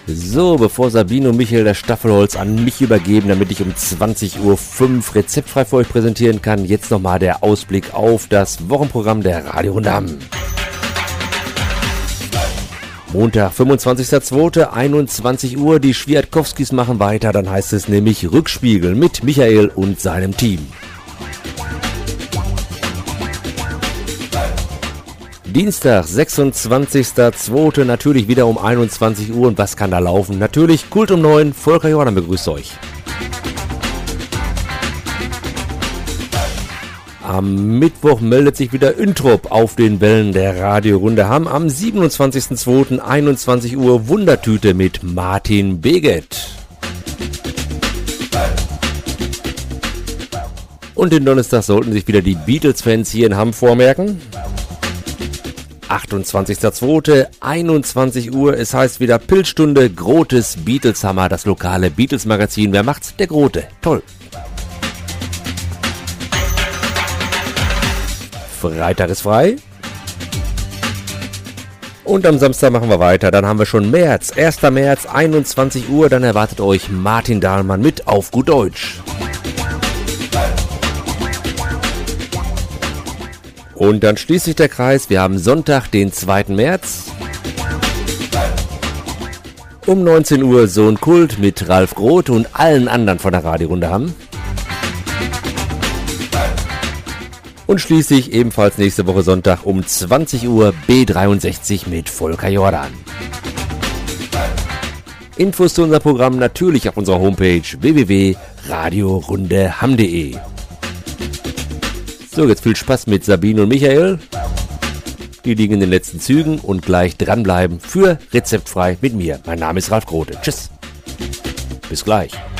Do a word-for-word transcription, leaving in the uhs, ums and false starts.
So, bevor Sabine und Michael das Staffelholz an mich übergeben, damit ich um zwanzig Uhr fünf rezeptfrei für euch präsentieren kann, jetzt nochmal der Ausblick auf das Wochenprogramm der Radiorunde Hamm. Montag, fünfundzwanzigster zweiter einundzwanzig Uhr, die Schwiatkowskis machen weiter, dann heißt es nämlich Rückspiegel mit Michael und seinem Team. Dienstag, sechsundzwanzigster zweiter natürlich wieder um einundzwanzig Uhr. Und was kann da laufen? Natürlich Kult um neun. Volker Jordan begrüßt euch. Am Mittwoch meldet sich wieder Üntrop auf den Wellen der Radiorunde Hamm. Am siebenundzwanzigster zweiter einundzwanzig Uhr Wundertüte mit Martin Beget. Und den Donnerstag sollten sich wieder die Beatles-Fans hier in Hamm vormerken. achtundzwanzigster zweiter einundzwanzig Uhr, es heißt wieder Pilzstunde, Grotes Beatleshammer, das lokale Beatles-Magazin. Wer macht's? Der Grote. Toll. Freitag ist frei. Und am Samstag machen wir weiter. Dann haben wir schon März. erster März, einundzwanzig Uhr. Dann erwartet euch Martin Dahlmann mit Auf gut Deutsch. Und dann schließt sich der Kreis. Wir haben Sonntag, den zweiten März. Um neunzehn Uhr so ein Kult mit Ralf Groth und allen anderen von der Radiorunde Hamm. Und schließlich ebenfalls nächste Woche Sonntag um zwanzig Uhr B dreiundsechzig mit Volker Jordan. Infos zu unserem Programm natürlich auf unserer Homepage w w w punkt radiorundehamm punkt de. So, jetzt viel Spaß mit Sabine und Michael. Die liegen in den letzten Zügen und gleich dranbleiben für Rezeptfrei mit mir. Mein Name ist Ralf Grote. Tschüss. Bis gleich.